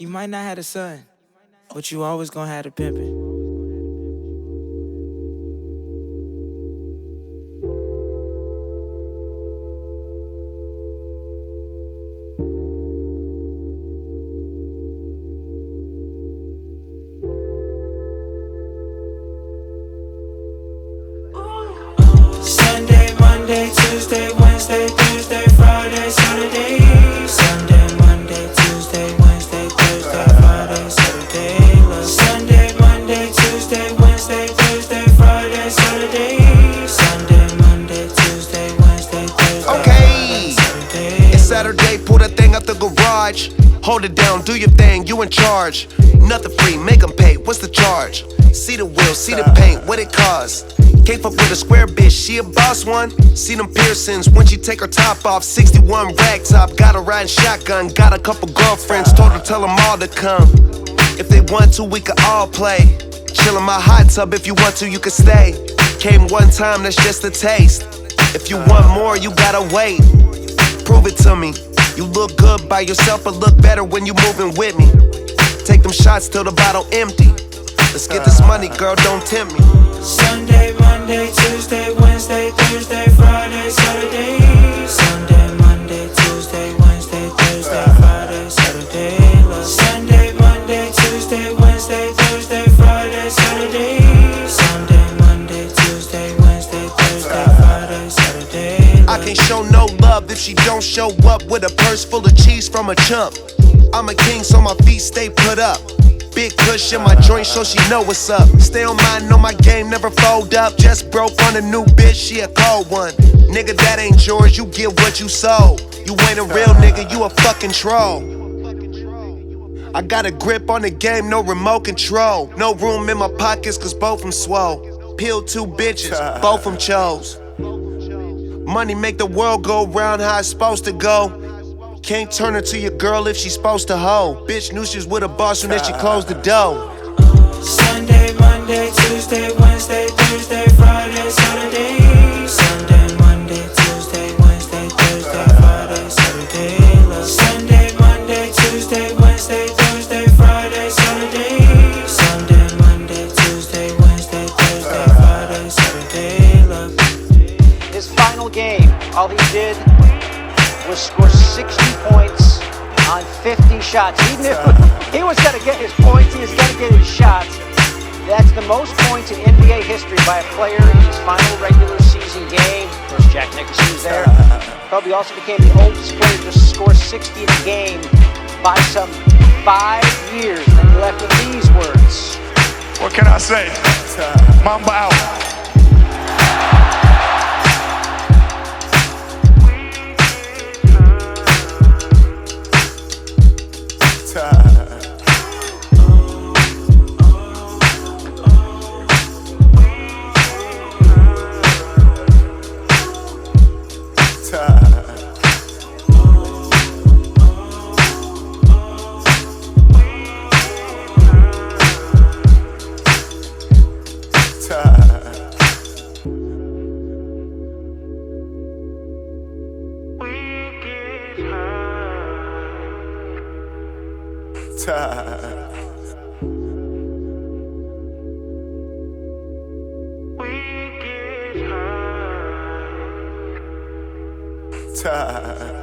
You might not have a son, but you always gonna have a pimpin'. Sunday, Monday, Tuesday, Wednesday, Thursday, Friday, Saturday. Sunday, Monday, Tuesday, Wednesday, Thursday, Friday, Saturday. Sunday, Monday, Tuesday, Wednesday, Thursday, Friday, Saturday. Sunday, Monday, Tuesday, Wednesday, Thursday, Friday, Saturday. It's Saturday, pull that thing out the garage. Hold it down, do your thing, you in charge. Nothing free, make them pay, what's the charge? See the wheel, see the paint, what it cost? Can't fuck with a square bitch, she a boss one. See them piercings when she take her top off. 61 rag top, got her riding shotgun. Got a couple girlfriends, told her tell them all to come. If they want to, we could all play. Chill in my hot tub, if you want to, you can stay. Came one time, that's just a taste. If you want more, you gotta wait. Prove it to me. You look good by yourself, but look better when you moving with me. Take them shots till the bottle empty. Let's get this money, girl, don't tempt me. Sunday, Monday, Tuesday, Wednesday, Thursday, Friday, Saturday. Sunday, Monday, Tuesday, Wednesday, Thursday, Friday, Saturday. Sunday, Monday, Tuesday, Wednesday, Thursday, Friday, Saturday. Sunday, Monday, Tuesday, Wednesday, Thursday, Friday, Saturday. I can't show no love if she don't show up with a purse full of cheese from a chump. I'm a king, so my feet stay put up. Big push in my joint, so she know what's up. Stay on mine, know my game, never fold up. Just broke on a new bitch, she a cold one. Nigga, that ain't yours, you get what you sold. You ain't a real nigga, you a fucking troll. I got a grip on the game, no remote control. No room in my pockets, cause both them swole. Peeled two bitches, both them chose. Money make the world go round how it's supposed to go. Can't turn her to your girl if she's supposed to hoe. Bitch knew she was with a boss soon as she closed the door. Sunday, Monday, Tuesday, Wednesday, Thursday, Friday, Saturday. Sunday, Monday, Tuesday, Wednesday, Thursday, Friday, Saturday. Sunday, Monday, Tuesday, Wednesday, Thursday, Friday, Saturday. Sunday, Monday, Tuesday, Wednesday, Thursday, Friday, Saturday. His final game, all he did was score 60 points on 50 shots. He knew he was going to get his points, he was going to get his shots. That's the most points in NBA history by a player in his final regular season game. Of course, Jack Nicholson was there. Probably also became the oldest player to score 60 in a game by some 5 years. And he left with these words. What can I say? Mamba out. Time.